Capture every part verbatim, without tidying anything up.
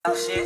Oh shit.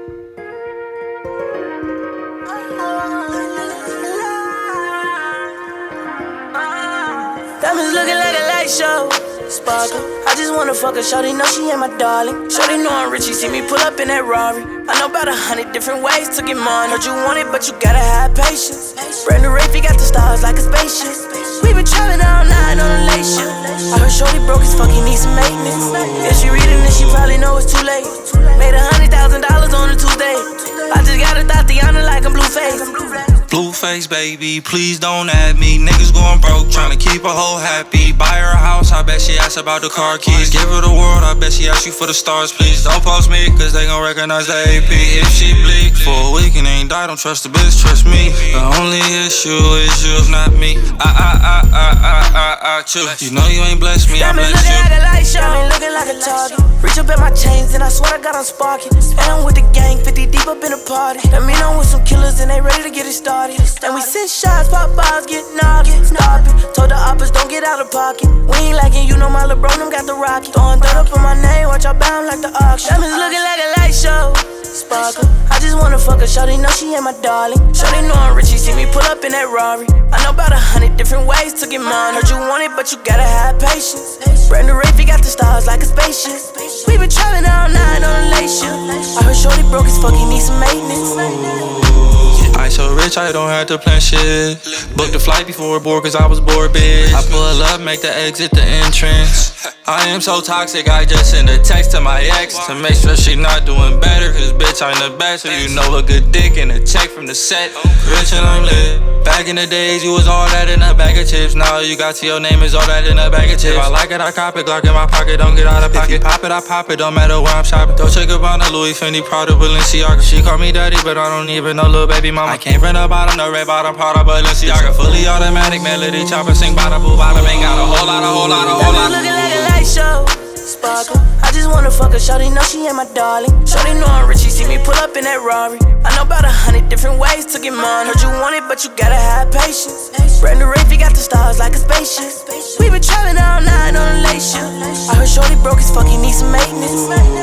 Diamonds looking like a light show. Sparkle. I just wanna fuck her, shawty know she ain't my darling. Shawty know I'm rich, she see me pull up in that Rari. I know about a hundred different ways to get mine. Heard you want it, but you gotta have patience. Brand new Rafe, he got the stars like a spaceship. We been traveling all night on a late shift. I heard shorty broke as fuck, he need some maintenance. If she reading this, she probably know it's too late. Made a hundred thousand dollars on a Tuesday. I just got a Tatiana like I'm Blueface. Blueface, baby, please don't add me. Niggas going broke, tryna keep a hoe happy. Buy her a house, I bet she asks about the car keys. Give her the world, I bet she asks you for the stars, please. Don't post me, cause they gon' recognize the A P. If she bleak for a week and ain't die, don't trust the bitch, trust me. The only issue is you, not me. I, I, I, I, I, I, I, choose. You know you ain't blessed me, I bless you. Looking like a light show, me looking like a target. Reach up at my chains and I swear I got on sparking. And I'm with the gang, fifty deep up in the party. That mean I'm with some killers and they ready to get it started. And we send shots, pop bars, get naughty. Stop it, told the oppas don't get out of pocket. We ain't liking you know my LeBron, them got the rocket. Throwing dirt up on my name, watch I bound like the auction. Diamonds looking like a light show. Sparkle. I just wanna fuck her, shawty know she ain't my darling. Shawty know I'm rich, she see me pull up in that Rari. I know about a hundred different ways to get mine. Heard you want it, but you gotta have patience. Brand new Rafe, he got the stars like a spaceship. We been traveling all night on a late shift. I heard shorty broke as fuck, he need some maintenance. I so rich, I don't have to plan shit. Booked the flight before board, cause I was bored, bitch. I pull up, make the exit, the entrance. I am so toxic, I just send a text to my ex to make sure she not doing better, cause bitch, I'm the best. So you know a good dick and a check from the set. Rich and I'm lit. Back in the days, you was all that in a bag of chips. Now you got to your name is all that in a bag of chips. If I like it, I cop it, Glock in my pocket, don't get out of pocket. If you pop it, I pop it, don't matter where I'm shopping. Don't check about the Louis, Fendi, Prada, Balenciaga. She call me daddy, but I don't even know little baby mama. I came from the bottom, the red bottom, Prada, Balenciaga. Fully automatic, melody chopper, sing bada boo bada. Ain't got a whole lot, a whole lot, a whole lot. Looking like a light show. Sparkle. I just wanna fuck her, shawty know she ain't my darling. Shawty know I'm rich, she see me pull up in that Rari. I know about a hundred different ways to get mine. Heard you want it, but you gotta have patience. Brand new Rafe, he got the stars like a spaceship. We been traveling all night on a late shift. I heard shorty broke as fuck, he need some maintenance.